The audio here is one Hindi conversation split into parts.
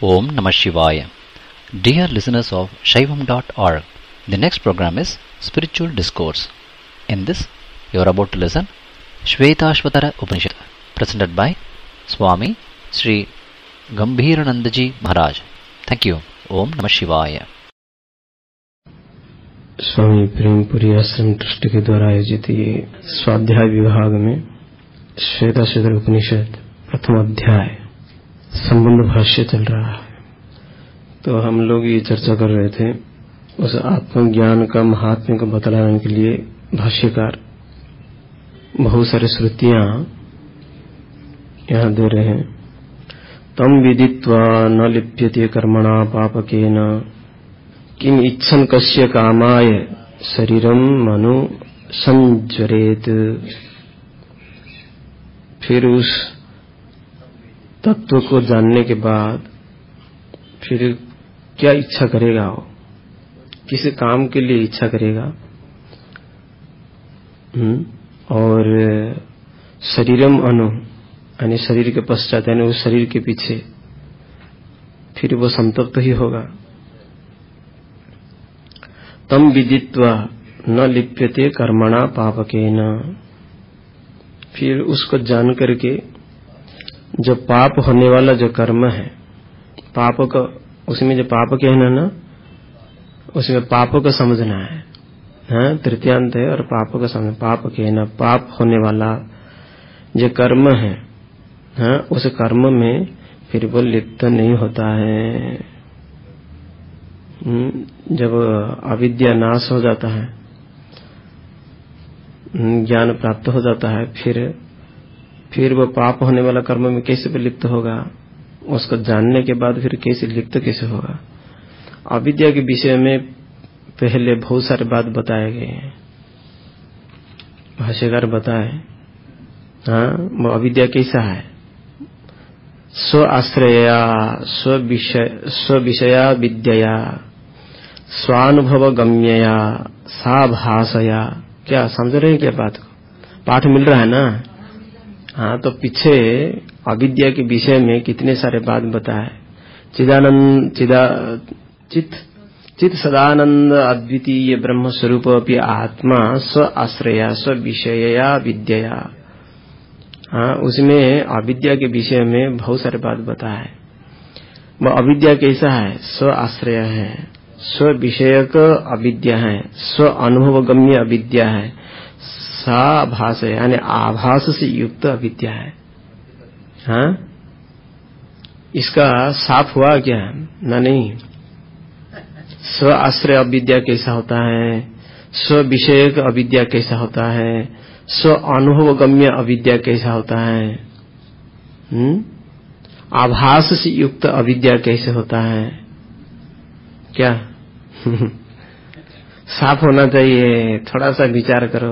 Om Namah Shivaya. Dear listeners of Shaivam.org, the next program is Spiritual Discourse. In this, you are about to listen Shvetashvatara Upanishad, presented by Swami Sri Gambhiranandaji Maharaj. Thank you. Om Namah Shivaya. स्वामी प्रेमपुरी आश्रम ट्रस्ट के द्वारा आयोजित ये स्वाध्याय विभाग में श्वेताश्वतर उपनिषद प्रथम अध्याय संबंध भाष्य चल रहा है। तो हम लोग ये चर्चा कर रहे थे उस आत्मज्ञान का महात्म्य को बतलाने के लिए भाष्यकार बहुत सारी श्रुतियां यहाँ दे रहे हैं। तम विदित्वा न लिप्यते कर्मणा पापकेन किम इच्छन कस्य कामाय शरीरम मनु संज्वरेत। फिर उस तत्व को जानने के बाद फिर क्या इच्छा करेगा, वो किस काम के लिए इच्छा करेगा, और शरीरम अनु यानी शरीर के पश्चात यानी उस शरीर के पीछे फिर वो संतप्त ही होगा। तम विदित्वा न लिप्यते कर्मणा पापकेन, फिर उसको जान करके जो पाप होने वाला जो कर्म है, पाप का उसमें जो पाप कहना ना, उसमें पाप को समझना है, हाँ तृतीयांत है और पाप का समझना। पाप कहना पाप होने वाला जो कर्म है, हाँ उस कर्म में फिर वो लिप्त नहीं होता है। जब अविद्या नाश हो जाता है, ज्ञान प्राप्त हो जाता है, फिर वो पाप होने वाला कर्म में कैसे लिप्त होगा, उसको जानने के बाद फिर कैसे लिप्त कैसे होगा। अविद्या के विषय में पहले बहुत सारे बात बताए गए हैं, भाष्यकार बताए। हाँ वो अविद्या कैसा है, स्व आश्रया स्व विषया विद्या स्वानुभव गम्यया सा भाषया। क्या समझ रहे हैं क्या बात को, पाठ मिल रहा है ना। हाँ तो पीछे अविद्या के विषय में कितने सारे बात बताए। चित सदानंद अद्वितीय ब्रह्म स्वरूप अपि आत्मा स्व आश्रया स्व विषया विद्या। हाँ उसमें अविद्या के विषय में बहुत सारे बात बताए। वो अविद्या कैसा है, स्व आश्रय है, स्व विषयक अविद्या है, स्व अनुभवगम्य अविद्या है, सा भास है यानी आभास से युक्त अविद्या है। हाँ इसका साफ हुआ क्या ना, नहीं। स्व आश्रय अविद्या कैसा होता है, स्व विषयक अविद्या कैसा होता है, स्व अनुभवगम्य अविद्या कैसा होता है, आभास से युक्त अविद्या कैसे होता है, क्या साफ होना चाहिए। थोड़ा सा विचार करो।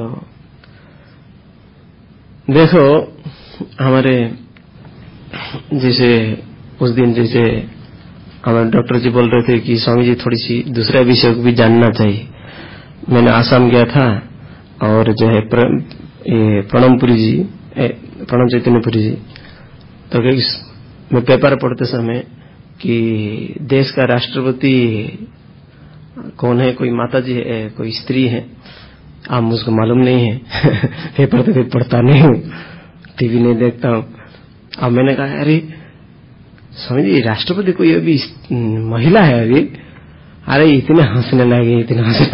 देखो हमारे जैसे उस दिन जैसे हमारे डॉक्टर जी बोल रहे थे कि स्वामी जी थोड़ी सी दूसरा विषय को भी जानना चाहिए। मैंने आसाम गया था और जो है प्रणम चैतन्यपुरी जी, तो मैं पेपर पढ़ते समय कि देश का राष्ट्रपति कौन है, कोई माता जी है, कोई स्त्री है, आप मुझको मालूम नहीं है पेपर तो भी पढ़ता नहीं हूँ, टीवी नहीं देखता हूँ। अब मैंने कहा अरे स्वामी जी राष्ट्रपति कोई अभी महिला है अभी। अरे इतने हंसने लगे।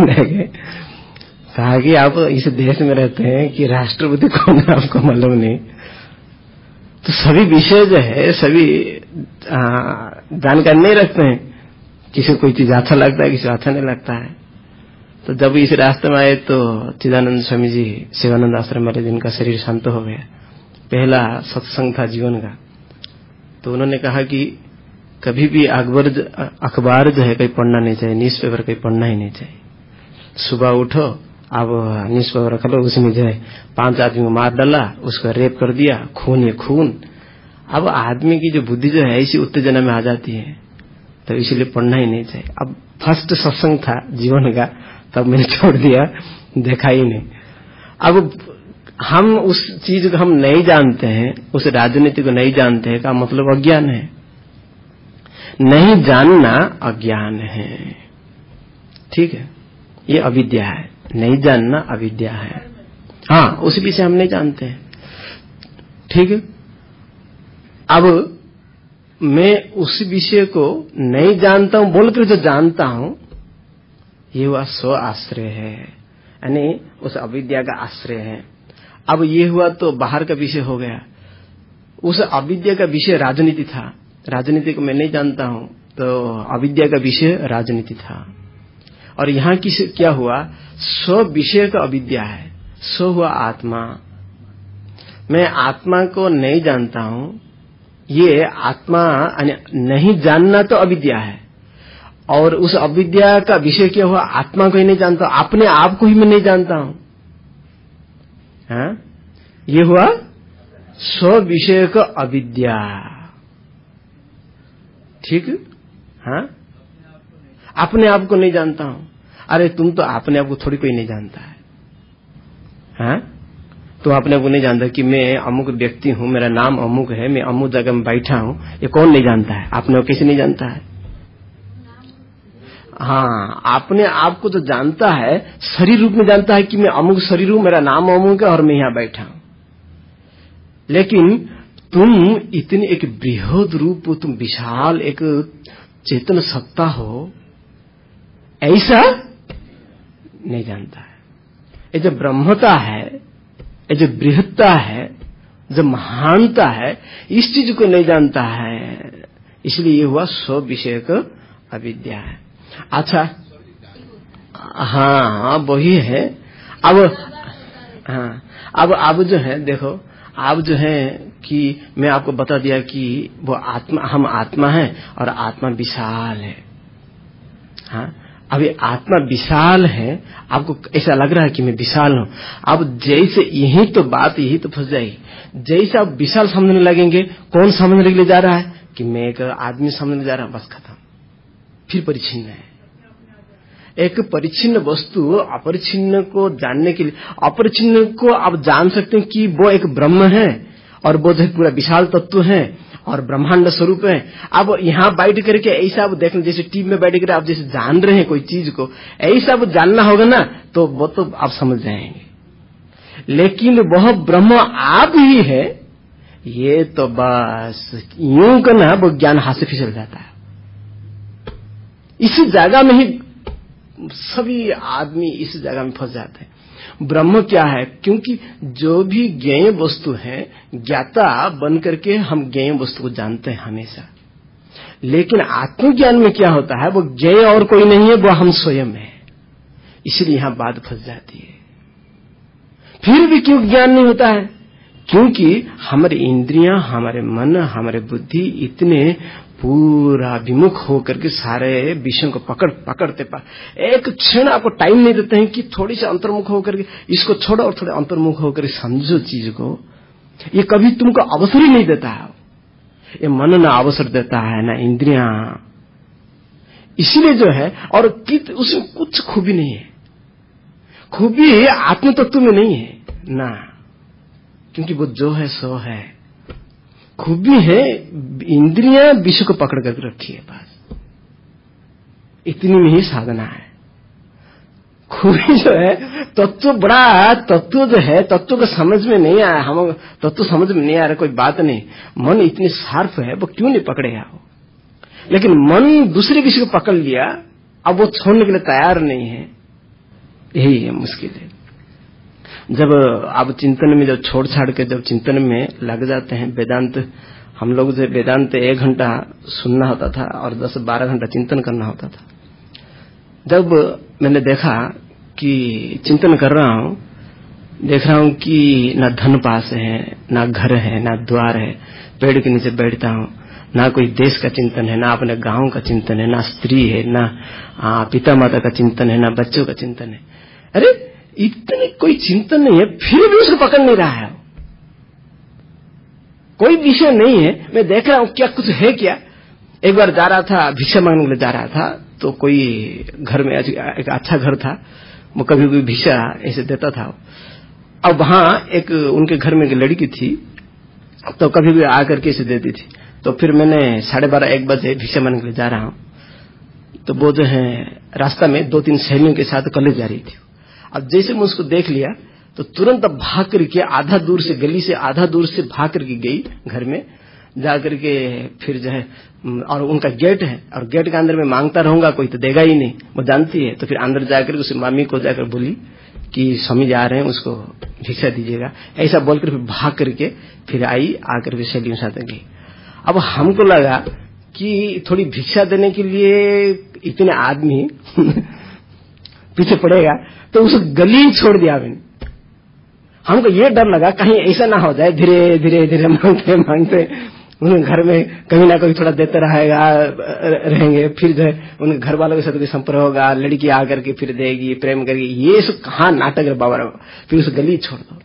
कहा कि आप इस देश में रहते हैं कि राष्ट्रपति कौन है आपको मालूम नहीं। तो सभी विषय जो है सभी जानकारी नहीं रखते हैं। किसी को कोई चीज अच्छा लगता है, किसी को अच्छा नहीं लगता है। तो जब इस रास्ते में आए तो चिदानंद स्वामी जी शिवानंद आश्रम वाले, जिनका शरीर शांत हो गया, पहला सत्संग था जीवन का, तो उन्होंने कहा कि कभी भी अखबार जो है कहीं पढ़ना नहीं चाहिए, न्यूज पेपर कहीं पढ़ना ही नहीं चाहिए। सुबह उठो, अब न्यूज पेपर रख लो, उसमें जो है 5 आदमी को मार डाला, उसका रेप कर दिया, खून है खून। अब आदमी की जो बुद्धि जो है इसी उत्तेजना में आ जाती है, तो इसलिए पढ़ना ही नहीं चाहिए। अब फर्स्ट सत्संग था जीवन का, तब मैंने छोड़ दिया, देखा ही नहीं। अब हम उस चीज को हम नहीं जानते हैं, उस राजनीति को नहीं जानते हैं, का मतलब अज्ञान है। नहीं जानना अज्ञान है। ठीक है, ये अविद्या है। नहीं जानना अविद्या है। हाँ, उस विषय हम नहीं जानते हैं। ठीक है, अब मैं उस विषय को नहीं जानता हूं बोलकर जो जानता हूं, ये हुआ स्व आश्रय है, यानी उस अविद्या का आश्रय है। अब ये हुआ तो बाहर का विषय हो गया। उस अविद्या का विषय राजनीति था, राजनीति को मैं नहीं जानता हूं, तो अविद्या का विषय राजनीति था। और यहां क्या हुआ, स्व विषय का अविद्या है, स्व हुआ आत्मा। मैं आत्मा को नहीं जानता हूं, ये आत्मा नहीं जानना तो अविद्या है। और उस अविद्या का विषय क्या हुआ, आत्मा को ही नहीं जानता, अपने आप को ही मैं नहीं जानता हूं। हाँ? ये हुआ स्व विषय का अविद्या। ठीक, हाँ, अपने आप को नहीं जानता हूं। अरे तुम तो अपने आप को थोड़ी कोई नहीं जानता है। हाँ? तुम अपने आप को नहीं जानता कि मैं अमुक व्यक्ति हूं, मेरा नाम अमुक है, मैं अमुक जगह में बैठा हूं। ये कौन नहीं जानता है? अपने को किसी नहीं जानता है। हाँ, अपने आप को तो जानता है, शरीर रूप में जानता है कि मैं अमुक शरीर हूं, मेरा नाम अमुक है और मैं यहां बैठा हूं। लेकिन तुम इतनी एक बृहद रूप, तुम विशाल एक चेतन सत्ता हो, ऐसा नहीं जानता है। ये जो ब्रह्मता है, ये जो बृहत्ता है, जो महानता है, इस चीज को नहीं जानता है। इसलिए ये हुआ स्व विषय का अविद्या है। अच्छा, हाँ वही है। अब हाँ, अब जो है देखो, अब जो है कि मैं आपको बता दिया कि वो आत्मा, हम आत्मा है और आत्मा विशाल है। हाँ, अब ये आत्मा विशाल है, आपको ऐसा लग रहा है कि मैं विशाल हूं। अब जैसे यही तो बात, यही तो फंस जाएगी। जैसे आप विशाल समझने लगेंगे, कौन समझने के लिए जा रहा है कि मैं एक आदमी समझने जा रहा हूं, बस खत्म। फिर परिच्छिन्न है। एक परिच्छिन्न वस्तु अपरिच्छिन्न को जानने के लिए, अपरिच्छिन्न को आप जान सकते हैं कि वो एक ब्रह्म है और वो जो पूरा विशाल तत्व है और ब्रह्मांड स्वरूप है। अब यहाँ बैठ करके ऐसा आप देख, जैसे टीम में बैठ कर आप जैसे जान रहे हैं कोई चीज को, ऐसा आप जानना होगा ना, तो वो तो आप समझ जाएंगे। लेकिन वह ब्रह्म आप ही है, ये तो बस यूं करना वो ज्ञान हाथ से फिसल जाता है। इसी जगह में ही सभी आदमी इस जगह में फंस जाते हैं। ब्रह्म क्या है? क्योंकि जो भी ज्ञेय वस्तु है, ज्ञाता बन करके हम ज्ञेय वस्तु को जानते हैं हमेशा। लेकिन आत्मज्ञान में क्या होता है, वो ज्ञेय और कोई नहीं है, वो हम स्वयं है। इसलिए यहां बात फंस जाती है। फिर भी क्यों ज्ञान नहीं होता है? क्योंकि हमारे इंद्रियां, हमारे मन, हमारे बुद्धि इतने पूरा विमुख होकर के सारे विषयों को पकड़ते एक क्षण आपको टाइम नहीं देते हैं कि थोड़ी सी अंतर्मुख होकर के इसको छोड़ो और थोड़े अंतर्मुख होकर समझो चीज को। ये कभी तुमको अवसर ही नहीं देता है। ये मन ना अवसर देता है, ना इंद्रियां। इसीलिए जो है, और उसमें कुछ खूबी नहीं है। खूबी आत्म तत्व में नहीं है ना, क्योंकि वो जो है सो है। खूबी है इंद्रियां विषय को पकड़ कर रखी है, बस इतनी में ही साधना है। खूबी जो है तत्व, बड़ा तत्व जो है, तत्व को समझ में नहीं आया, हम तत्व समझ में नहीं आ रहा, कोई बात नहीं। मन इतनी शार्प है, वो क्यों नहीं पकड़ेगा वो। लेकिन मन दूसरे विषय को पकड़ लिया, अब वो छोड़ने के लिए तैयार नहीं है। यही है मुश्किल है। जब आप चिंतन में जब छोड़ छाड़ के जब चिंतन में लग जाते हैं, वेदांत, हम लोग जो वेदांत 1 घंटा सुनना होता था और 10-12 घंटा चिंतन करना होता था। जब मैंने देखा कि चिंतन कर रहा हूं, देख रहा हूं कि ना धन पास है, ना घर है, ना द्वार है, पेड़ के नीचे बैठता हूं, ना कोई देश का चिंतन है, ना अपने गांव का चिंतन है, ना स्त्री है, ना पिता माता का चिंतन है, ना बच्चों का चिंतन है। अरे इतने कोई चिंतन नहीं है, फिर भी उसको पकड़ नहीं रहा है। कोई विषय नहीं है। मैं देख रहा हूं क्या कुछ है क्या। एक बार जा रहा था, भिक्षा मांगने के लिए जा रहा था, तो कोई घर में एक अच्छा घर था, वो कभी भी भिक्षा ऐसे देता था। अब वहां एक उनके घर में एक लड़की थी, तो कभी भी आकर के इसे देती थी। तो फिर मैंने 12:30-1 बजे भिक्षा मांगने के लिए जा रहा हूँ, तो वो जो है रास्ता में 2-3 सहेलियों के साथ कॉलेज जा रही थी। अब जैसे मैं उसको देख लिया तो तुरंत भाग करके आधा दूर से, गली से आधा दूर से भाग करके गई घर में जा करके, फिर जो है और उनका गेट है और गेट के अंदर में मांगता रहूंगा, कोई तो देगा ही नहीं, वो जानती है। तो फिर अंदर जाकर उस मामी को जाकर बोली कि स्वामी जा रहे हैं, उसको भिक्षा दीजिएगा, ऐसा बोलकर फिर भाग करके फिर आई, आकर के सहेलियों के साथ गई। अब हमको लगा कि थोड़ी भिक्षा देने के लिए इतने आदमी पीछे पड़ेगा, तो उस गली छोड़ दिया मैंने। हमको ये डर लगा कहीं ऐसा ना हो जाए, धीरे धीरे धीरे मांगते मांगते उनके घर में कहीं ना कहीं थोड़ा देते रहेंगे, फिर जो है उनके घर वालों के साथ कोई संपर्क होगा, लड़की आकर के फिर देगी, प्रेम करेगी, ये सब कहाँ नाटक है बाबा, फिर उस गली छोड़ दो।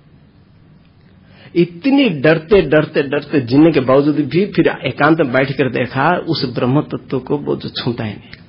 इतनी डरते डरते डरते जीने के बावजूद भी फिर एकांत में बैठ कर देखा, उस ब्रह्म तत्व को वो जो छूता ही नहीं।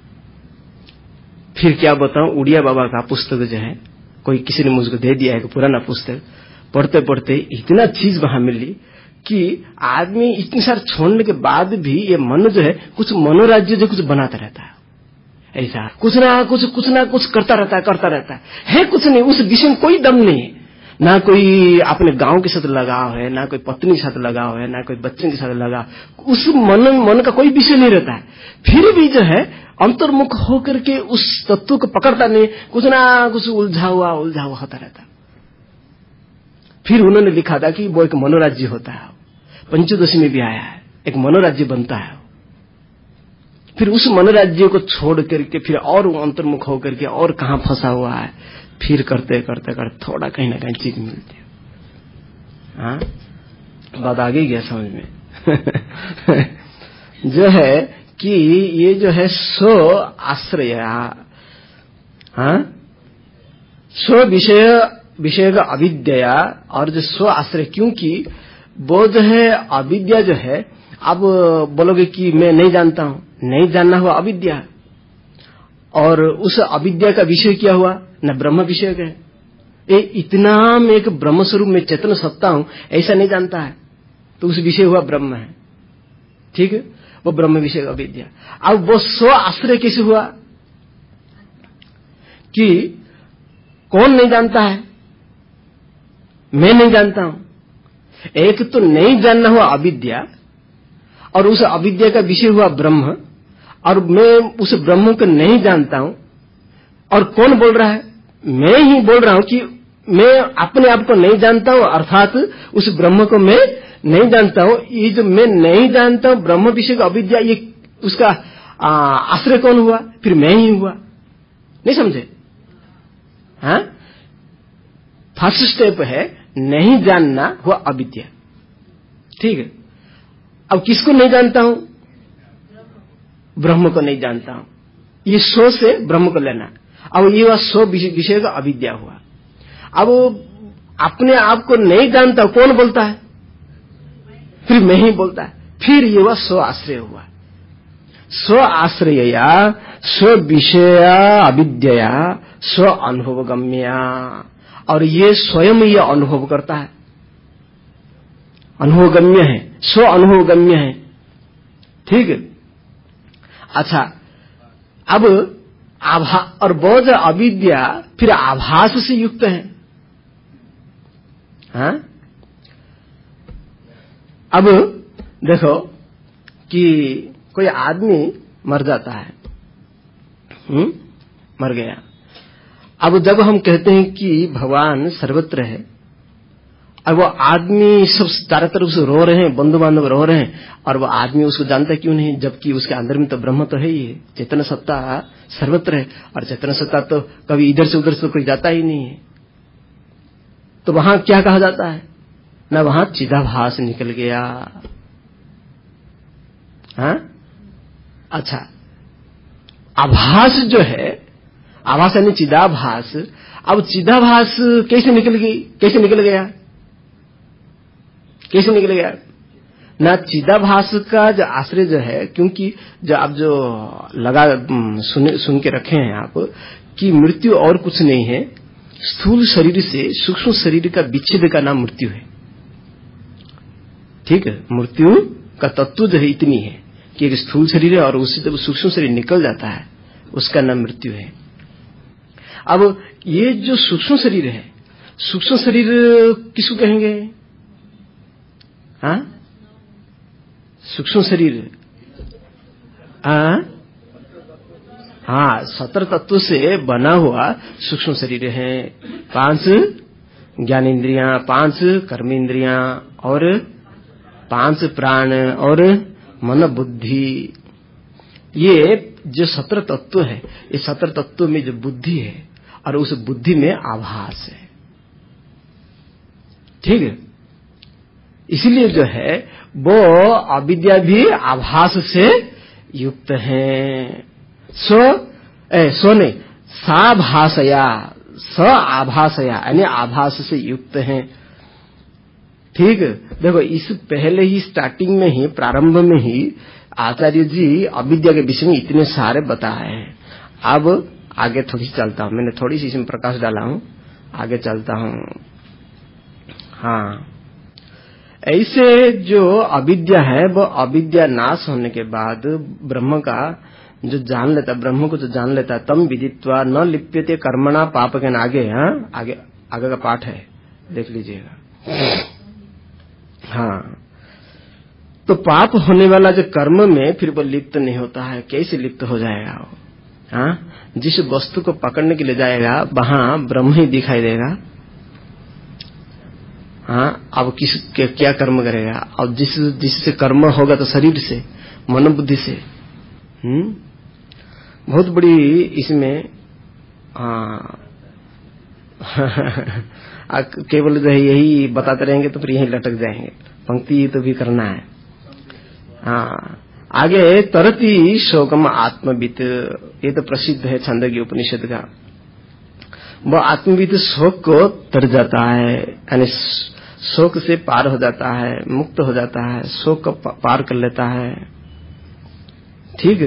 फिर क्या बताऊं, उड़िया बाबा का पुस्तक जो है कोई किसी ने मुझको दे दिया है, पुराना पुस्तक, पढ़ते पढ़ते इतना चीज वहां मिली कि आदमी इतनी सारे छोड़ने के बाद भी ये मन जो है कुछ मनोराज्य जो कुछ बनाता रहता है, ऐसा कुछ ना कुछ करता रहता है कुछ नहीं, उस विषय में कोई दम नहीं है, ना कोई अपने गांव के साथ लगाव है, ना कोई पत्नी के साथ लगाव है, ना कोई बच्चे के साथ लगाव, उस मन का कोई विषय नहीं रहता है। फिर भी जो है अंतर्मुख होकर के उस तत्व को पकड़ता नहीं, कुछ ना कुछ उलझा हुआ होता रहता। फिर उन्होंने लिखा था कि वो एक मनोराज्य होता है, पंचदशी में भी आया है, एक मनोराज्य बनता है। फिर उस मनोराज्य को छोड़ करके फिर और अंतर्मुख होकर के और कहां फंसा हुआ है, फिर करते करते करते थोड़ा कहीं ना कहीं चीज मिलती है। हाँ, बात आगे गया समझ में। जो है कि ये जो है स्व आश्रय, हाँ, स्व विषय का अविद्या और जो स्व आश्रय, क्योंकि वो जो है अविद्या जो है, अब बोलोगे कि मैं नहीं जानता हूं, नहीं जानना हुआ अविद्या, और उस अविद्या का विषय क्या हुआ, न ब्रह्म विषय का है। इतना मैं एक ब्रह्म स्वरूप में चेतन सत्ता हूं ऐसा नहीं जानता है, तो उस विषय हुआ ब्रह्म है, ठीक है, वो ब्रह्म विषय का अविद्या। अब वो स्व आश्रय कैसे हुआ कि कौन नहीं जानता है, मैं नहीं जानता हूं। एक तो नहीं जानना हुआ अविद्या, और उस अविद्या का विषय हुआ ब्रह्म, और मैं उस ब्रह्म को नहीं जानता हूं। और कौन बोल रहा है, मैं ही बोल रहा हूं कि मैं अपने आप को नहीं जानता हूं, अर्थात उस ब्रह्म को मैं नहीं जानता हूं। ये जो मैं नहीं जानता हूं ब्रह्म विषय का अविद्या, ये उसका आश्रय कौन हुआ, फिर मैं ही हुआ। नहीं समझे? हाँ, फर्स्ट स्टेप है नहीं जानना हुआ अविद्या, ठीक है। अब किसको नहीं जानता हूं, ब्रह्म को नहीं जानता हूं, ये सो से ब्रह्म को लेना। अब ये हुआ सो विषय का अविद्या हुआ। अब अपने आप को नहीं जानता, कौन बोलता है, फिर मैं ही बोलता है, फिर ये हुआ स्व आश्रय हुआ। स्व आश्रयया स्व विषया अविद्या स्व अनुभवगम्या, और ये स्वयं ये अनुभव करता है, अनुभवगम्य है, स्व अनुभवगम्य है, ठीक है। अच्छा, अब और बोध अविद्या फिर आभास से युक्त है। हाँ? अब देखो कि कोई आदमी मर जाता है, मर गया। अब जब हम कहते हैं कि भगवान सर्वत्र है, और वो आदमी सब चारों तरफ से रो रहे हैं, बंधु बांधव रो रहे हैं, और वो आदमी उसको जानता क्यों नहीं, जबकि उसके अंदर में तो ब्रह्म तो है ही है, चेतन सत्ता सर्वत्र है, और चेतन सत्ता तो कभी इधर से उधर से कोई जाता ही नहीं है। तो वहां क्या कहा जाता है ना, वहां चिदाभास निकल गया। हाँ? अच्छा, आभास जो है, आभास यानी चिदाभास। अब चिदाभास कैसे निकल गई, कैसे निकल गया, कैसे निकल गया ना, चिदाभास का जो आश्रय जो है, क्योंकि जो आप जो लगा सुन के रखे हैं आप कि मृत्यु और कुछ नहीं है, स्थूल शरीर से सूक्ष्म शरीर का विच्छेद का नाम मृत्यु है, ठीक है। मृत्यु का तत्व जो है इतनी है कि एक स्थूल शरीर है और उससे जब सूक्ष्म शरीर निकल जाता है उसका नाम मृत्यु है। अब ये जो सूक्ष्म शरीर है, सूक्ष्म शरीर किसको कहेंगे? हाँ, सूक्ष्म शरीर, हाँ, 17 तत्व से बना हुआ सूक्ष्म शरीर है। 5 ज्ञानेन्द्रियां, 5 कर्मेंद्रियां और 5 प्राण और मन बुद्धि। ये जो 17 तत्व है, ये 17 तत्व में जो बुद्धि है और उस बुद्धि में आभास है। ठीक है, इसलिए जो है वो अविद्या भी आभास से युक्त है। सोने साभासया, स आभासया यानी आभास से युक्त है। ठीक, देखो इस पहले ही स्टार्टिंग में ही, प्रारंभ में ही आचार्य जी अविद्या के विषय में इतने सारे बताए हैं। अब आगे थोड़ी सी चलता हूं, मैंने थोड़ी सी इसमें प्रकाश डाला हूं, आगे चलता हूं। हाँ, ऐसे जो अविद्या है वो अविद्या नाश होने के बाद ब्रह्म का जो जान लेता, ब्रह्म को जो जान लेता, तम विदित्वा न लिप्यते कर्मणा पाप के आगे, हाँ आगे का पाठ है, देख लीजिएगा। हाँ, तो पाप होने वाला जो कर्म में फिर वो लिप्त नहीं होता है। कैसे लिप्त हो जाएगा वो? हाँ, जिस वस्तु को पकड़ने के लिए जाएगा वहां ब्रह्म ही दिखाई देगा। हाँ, अब क्या कर्म करेगा? अब जिससे कर्म होगा तो शरीर से, मन बुद्धि से। बहुत बड़ी इसमें केवल जो है यही बताते रहेंगे तो फिर यहीं लटक जाएंगे। पंक्ति तो भी करना है। हाँ, आगे तरति शोकम आत्मवित, ये तो प्रसिद्ध है छांदोग्य उपनिषद का। वो आत्मवित शोक को तर जाता है, यानी शोक से पार हो जाता है, मुक्त हो जाता है, शोक को पार कर लेता है। ठीक,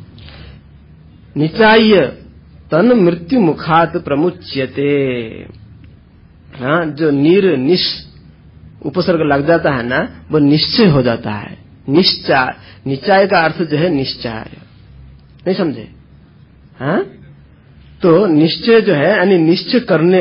निचाय तन मृत्यु मुखात प्रमुच्यते। हाँ, जो निश उपसर्ग लग जाता है ना, वो निश्चय हो जाता है। निश्चय, निचाय का अर्थ जो है निश्चय, नहीं समझे? हाँ, तो निश्चय जो है यानी निश्चय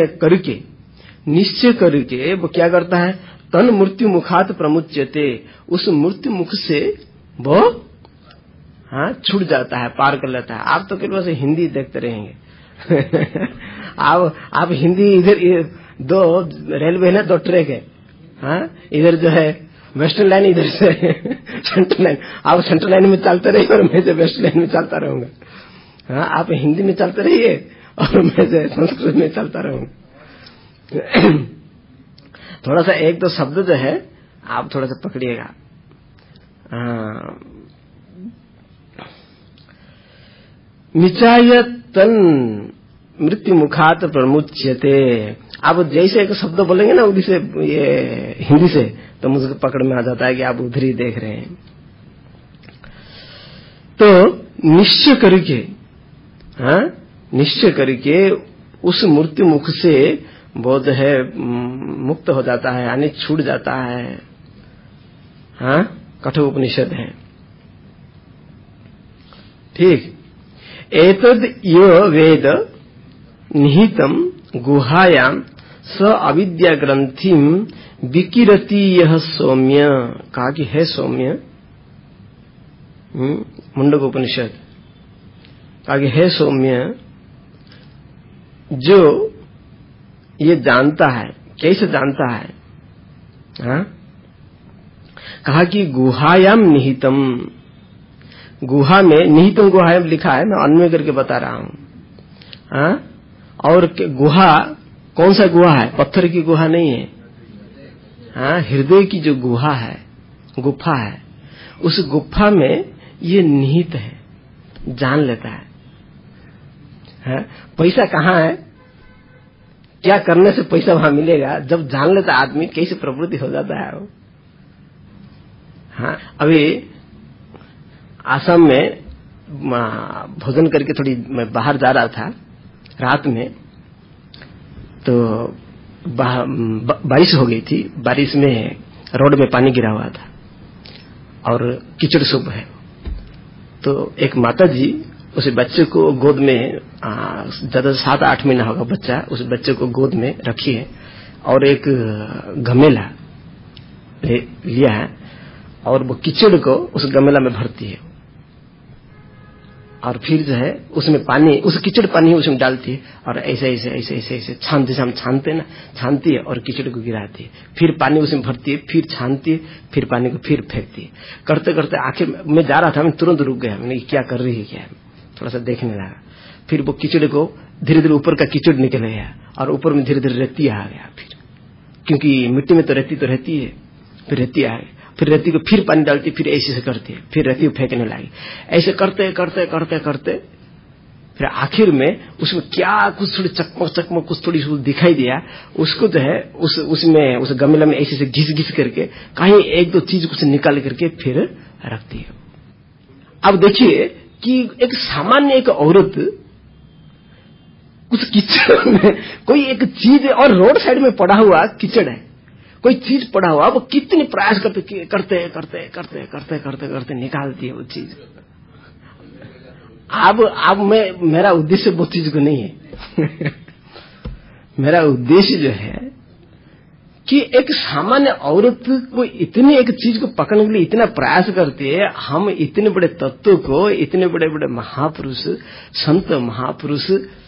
करके वो क्या करता है? तन मृत्यु मुखात प्रमुच्यते, उस मृत्यु मुख से वो हाँ छूट जाता है, पार कर लेता है। आप तो केवल से हिंदी देखते रहेंगे। आप हिंदी, इधर 2 रेलवे है ना, 2 ट्रैक है। हाँ, इधर जो है वेस्टर्न लाइन, इधर से सेंट्रल लाइन। आप सेंट्रल लाइन में चलते रहिए और मैं जो वेस्टर्न लाइन में चलता रहूंगा। हाँ, आप हिंदी में चलते रहिए और मैं जो संस्कृत में चलता रहूंगा। थोड़ा सा 1-2 शब्द जो है आप थोड़ा सा पकड़िएगा। निचाय तन मृत्यु मुखात प्रमुच्यते। आप जैसे एक शब्द बोलेंगे ना उधर से, ये हिंदी से, तो मुझे पकड़ में आ जाता है कि आप उधर ही देख रहे हैं। तो निश्चय करके, हाँ, निश्चय करके उस मृत्यु मुख से बोध है मुक्त हो जाता है, यानी छूट जाता है। हाँ, कठोपनिषद है। ठीक, एतद यो वेद निहितम गुहायाम स अविद्या ग्रंथिम विकिरति यह सौम्य। कहा कि है सौम्य, मुंडक उपनिषद। कहा कि है सौम्य, जो ये जानता है। कैसे जानता है? हाँ, कहा कि गुहायाम निहितम, गुहा में, निहितम गुहायाम लिखा है, मैं अन्वय करके बता रहा हूं। हाँ, और गुहा कौन सा गुहा है? पत्थर की गुहा नहीं है। हाँ, हृदय की जो गुहा है, गुफा है, उस गुफा में ये निहित है, जान लेता है। हाँ, पैसा कहाँ है, क्या करने से पैसा वहां मिलेगा, जब जान लेता आदमी कैसे प्रवृत्ति हो जाता है वो। हाँ, अभी आसाम में भोजन करके थोड़ी मैं बाहर जा रहा था रात में, तो बारिश हो गई थी। बारिश में रोड में पानी गिरा हुआ था। और कीचड़ सूप है। तो एक माता जी उस बच्चे को गोद में, ज्यादा 7-8 महीना होगा बच्चा, उस बच्चे को गोद में रखी है और एक गमेला लिया है और वो कीचड़ को उस गमेला में भरती है और फिर जो है उसमें पानी, उस कीचड़ पानी उसमें डालती है और ऐसे ऐसे ऐसे ऐसे ऐसे छानते, हम छानते ना, छानती है और कीचड़ को गिराती है, फिर पानी उसमें भरती है, फिर छानती है, फिर पानी को फिर फेंकती है। करते करते आखिर मैं जा रहा था, मैं तुरंत रुक गया, मैंने क्या कर रही है, क्या है, थोड़ा सा देखने लगा। फिर वो कीचड़ को धीरे धीरे ऊपर का कीचड़ निकल गया और ऊपर में धीरे धीरे रेती आ गया, फिर क्योंकि मिट्टी में तो रहती है, फिर रेती आ गई, फिर रेती को फिर पानी डालती, फिर ऐसे से करती है, फिर रेती को फेंकने लगी। ऐसे करते करते करते करते फिर आखिर में उसमें क्या कुछ थोड़ी चकमक कुछ थोड़ी दिखाई दिया, उसको जो है उसमें उस गमला में ऐसे से घिस करके कहीं 1-2 चीज कुछ निकाल करके फिर रखती है। अब देखिए कि एक सामान्य एक औरत कुछ कीचड़ में कोई एक चीज, और रोड साइड में पड़ा हुआ कीचड़ है, कोई चीज पड़ा हुआ, वो कितने प्रयास करते निकालती है वो चीज। अब मेरा उद्देश्य वो चीज को नहीं है मेरा उद्देश्य जो है कि एक सामान्य औरत को इतनी एक चीज को पकड़ने के लिए इतना प्रयास करती है, हम इतने बड़े तत्व को, इतने बड़े बड़े महापुरुष, संत महापुरुष